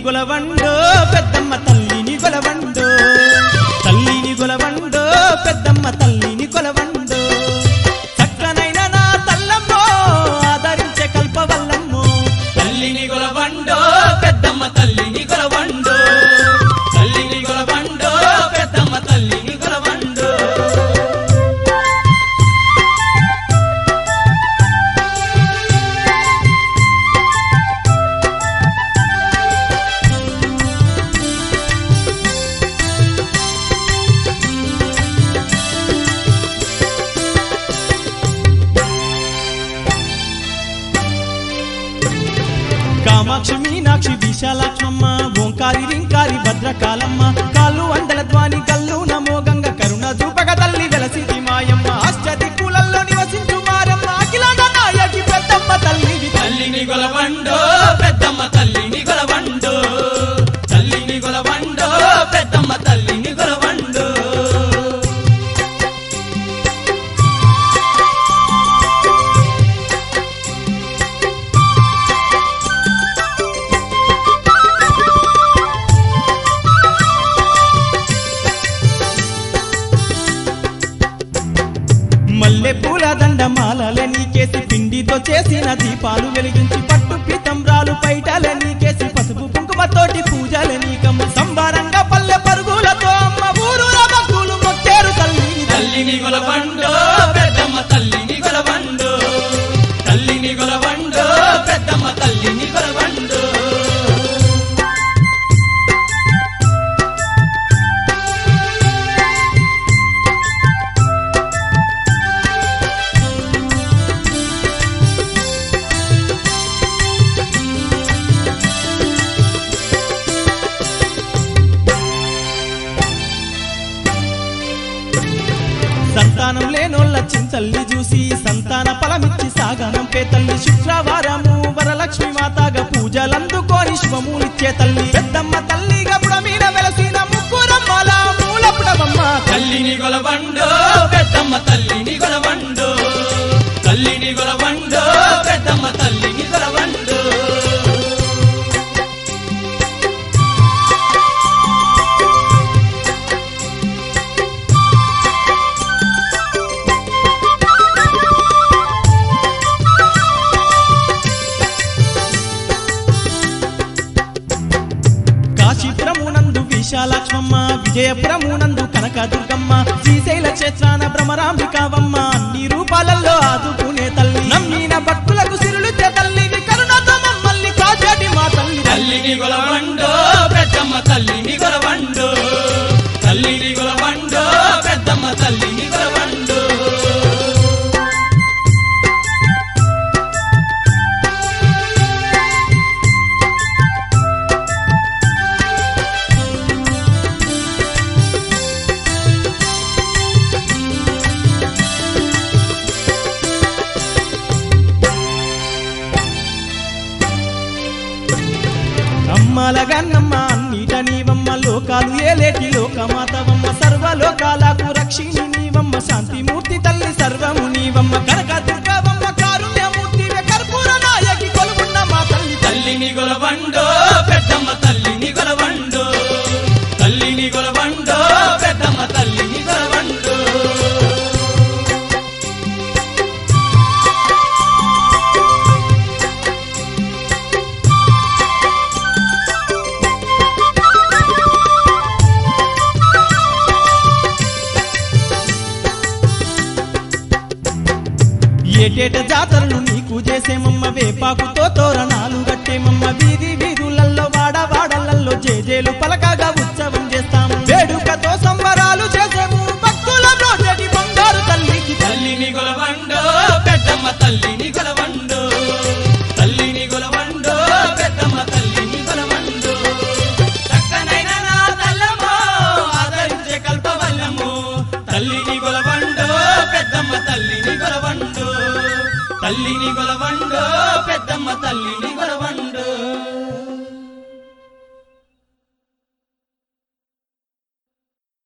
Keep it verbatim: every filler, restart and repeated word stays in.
గొలవండో పెద్దమ్మ తల్లిని గొలవండో తల్లిని గొలవండో పెద్దమ్మ తల్లిని గొలవండో చక్కనైన నా తల్లమ్మో ఆదరించే కల్పవల్లమ్మో తల్లిని గొలవండో పెద్దమ్మ తల్లిని గొలవండో తల్లిని గొలవండో పెద్దమ్మ తల్లిని గొలవండో కామాక్షి మీనాక్షి విశాలాక్షమ్మ ఓంకారి రింకారి భద్రకాలమ్మ కాళ్ళు అండల ధ్వాని కల్లు నమో గంగ కరుణ చూపక తల్లి వెలసిది మాయమ్మ అష్టది పూలల్లో నివసించు మారమ్మ అఖిలాండ నాయకి పెద్దమ్మ తల్లి తల్లిని గొలవండో పెద్దమ్మ తల్లిని గొలవండో తల్లిని గొలవండో పెద్దమ్మ తల్లిని గొలవండో మల్లె పూల దండ మాలలే నీకేసి పిండితో చేసిన దీపాలు వెలిగించి పట్టు పీతంబ్రాలు పైటలే నీకేసి పసుపు కుంకుమతోటి పూజలే నీకమ్మ సంబారంగా పల్లె పరుగులతో అమ్మ ఊరూర భక్తులు మొక్కేరు తల్లి తల్లిని గొలవండో పెద్దమ్మ తల్లిని గొలవండో తల్లిని గొలవండో పెద్దమ్మ తల్లిని గొలవండో సంతానం లేనోళ్ళ చింతల్ని చూసి సంతాన ఫలమిచ్చి సాగనం పే తల్లి శుక్రవారము వరలక్ష్మి మాతాగా పూజలందుకోని శుభమూలిచ్చే తల్లి పెద్దమ్మ తల్లిగా పుడమీద వెలసిన ముగ్గురమ్మల మూలపుడమమ్మ తల్లిని గొలవండో పెద్దమ్మ తల్లిని గొలవండో తల్లిని గొలవండో పెద్దమ్మ తల్లిని గొలవండో కాశీపురమునందు విశాలాక్షమ్మ విజయపురమునందు కనకదుర్గమ్మ శ్రీశైల క్షేత్రాన భ్రమరాంబికావమ్మ అన్ని రూపాలలో ఆదుకునే తల్లి నమ్మిన భక్తులకు సిరులిచ్చే తల్లివి కరుణతో మమ్మల్ని కాచాటి మా తల్లి తల్లిని గొలవండో పెద్దమ్మ తల్లిని గొలవండో తల్లిని గొలవండో పెద్దమ్మ తల్లిని గొలవండో అమ్మలగన్నమ్మ అన్నిట నీవమ్మ లోకాలు ఏలేటి లోకమాతవమ్మ సర్వలోకాలకు రక్షిణి నీవమ్మ శాంతిమూర్తి తల్లి సర్వము నీవమ్మ కనక దుర్గవమ్మ కారుణ్యమూర్తి కర్పూర నాయకి కొలువున్న మా తల్లి తల్లిని గొలవండో పెద్దమ్మ తల్లిని గొలవండో తల్లిని గొలవండో పెద్దమ్మ తల్లిని గొలవండో ఏటేట జాతరలు నీకు చేసేమమ్మ వేపాకుతో తోరణాలు కట్టేమమ్మ వీధి వీధులల్లో వాడ వాడలల్లో జేజేలు పలకగా ఉత్సవం చేస్తాము వేడుకతో సంబరాలు చేసేము భక్తుల రోజటి బంగారు తల్లికి తల్లిని గొలవండో పెద్దమ్మ తల్లిని గొలవండో తల్లిని గొలవండో పెద్దమ్మ తల్లిని గొలవండో చక్కనైన నా తల్లమ్మో ఆదరించే కల్పవల్లమ్మో తల్లిని గొలవండో పెద్దమ్మ తల్లిని గొలవండో తల్లిని గొలవండో పెద్దమ్మ తల్లిని